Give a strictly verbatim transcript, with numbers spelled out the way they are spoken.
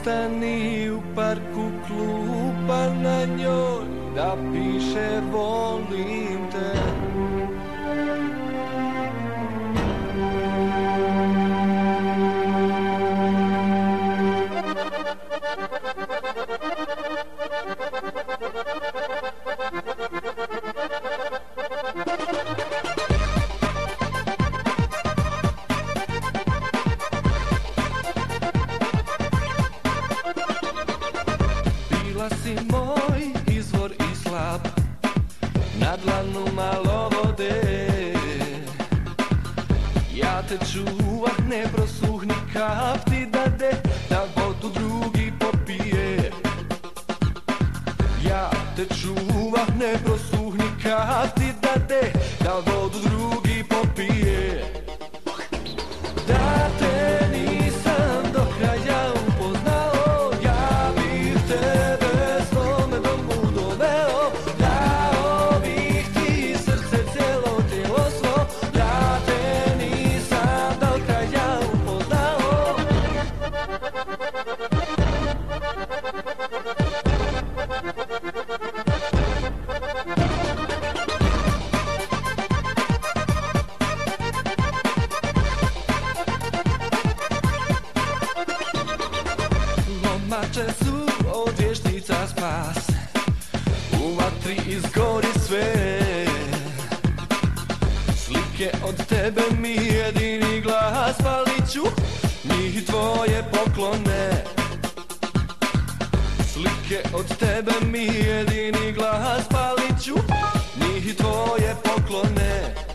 ostani u parku klupa na njoj da piše volim te. Bila si moj izvor i slab, na dlanu malo vode. Ja te čuvah, ne prosuhni kap ti dade, da vodu drugi popije. Ja te čuvah, ne prosuhni kap ti dade, da vodu drugi popije. Da te nisam do kraja upoznao, ja bih tebe svome domu doveo. Dao bih ti srce, cijelo tijelo svo, da te nisam do kraja upoznao. Lomače su od vještica spas, u vatri izgori sve. Slike od tebe mi jedini glas, palit ću njih tvoje poklone. Slike od tebe mi jedini glas, palit ću njih tvoje poklone.